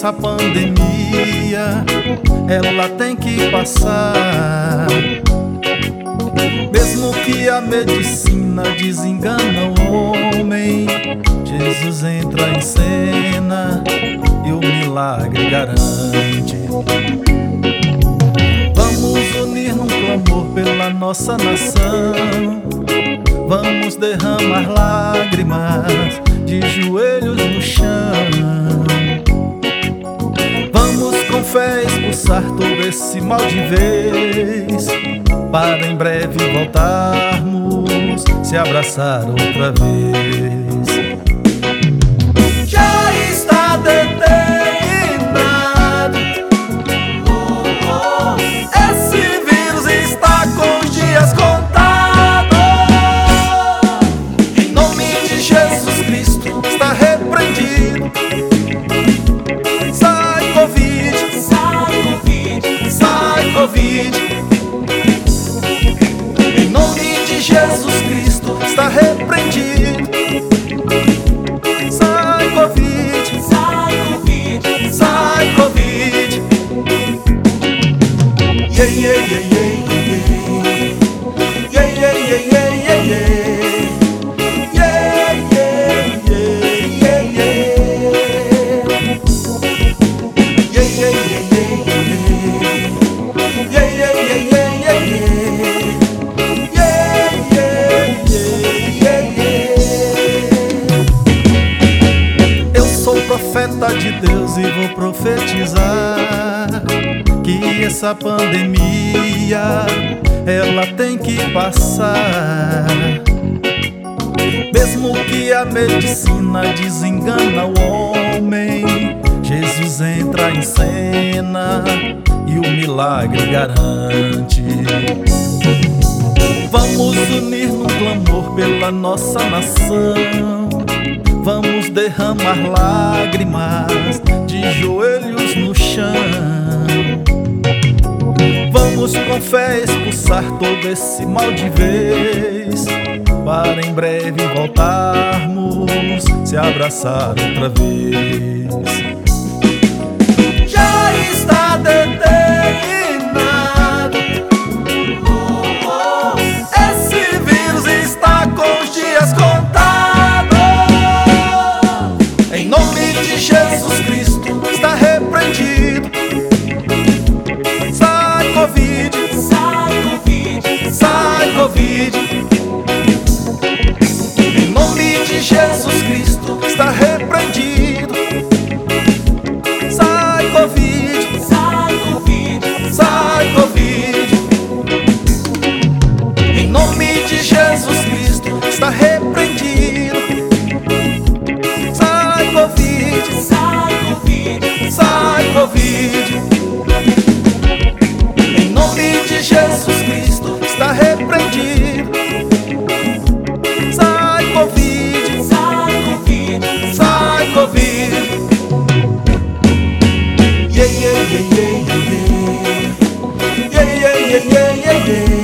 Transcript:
essa pandemia, ela tem que passar. Mesmo que a medicina desengana o homem, Jesus entra em cena e o milagre garante. Vamos unir num clamor pela nossa nação, vamos derramar lágrimas de joelhos no chão. Vamos com fé expulsar todo esse mal de vez, para em breve voltarmos, se abraçar outra vez. Já está determinado, esse vírus está com os dias contados. Em nome de Jesus Cristo está repreendido. Sai Covid, sai Covid, sai Covid. Jesus Cristo está repreendido. Sai Covid, sai Covid, sai Covid. Yeah, yeah, yeah, yeah, yeah. Yeah, yeah, yeah, yeah, yeah, yeah. Yeah, yeah, yeah, yeah, yeah. Yeah, yeah, yeah, yeah, yeah. Yeah, yeah, yeah, yeah, yeah, yeah. Profeta de Deus e vou profetizar que essa pandemia, ela tem que passar. Mesmo que a medicina desengana o homem, Jesus entra em cena e o milagre garante. Vamos unir num clamor pela nossa nação, vamos derramar lágrimas de joelhos no chão. Vamos com fé expulsar todo esse mal de vez, para em breve voltarmos, se abraçar outra vez. Já está determinado, esse vírus está com os dias contados. Em nome de Jesus Cristo está repreendido. Sai Covid, sai Covid, sai Covid. Em nome de Jesus Cristo está repreendido. Sai Covid, sai Covid, sai Covid. Em nome de Jesus Cristo está repreendido. Sai Covid, sai Covid, sai Covid. Em nome de Jesus Cristo está repreendido. Sai Covid, sai Covid, sai Covid. Yeah, yeah, yeah, yeah, yeah. Yeah, yeah, yeah, yeah, yeah, yeah.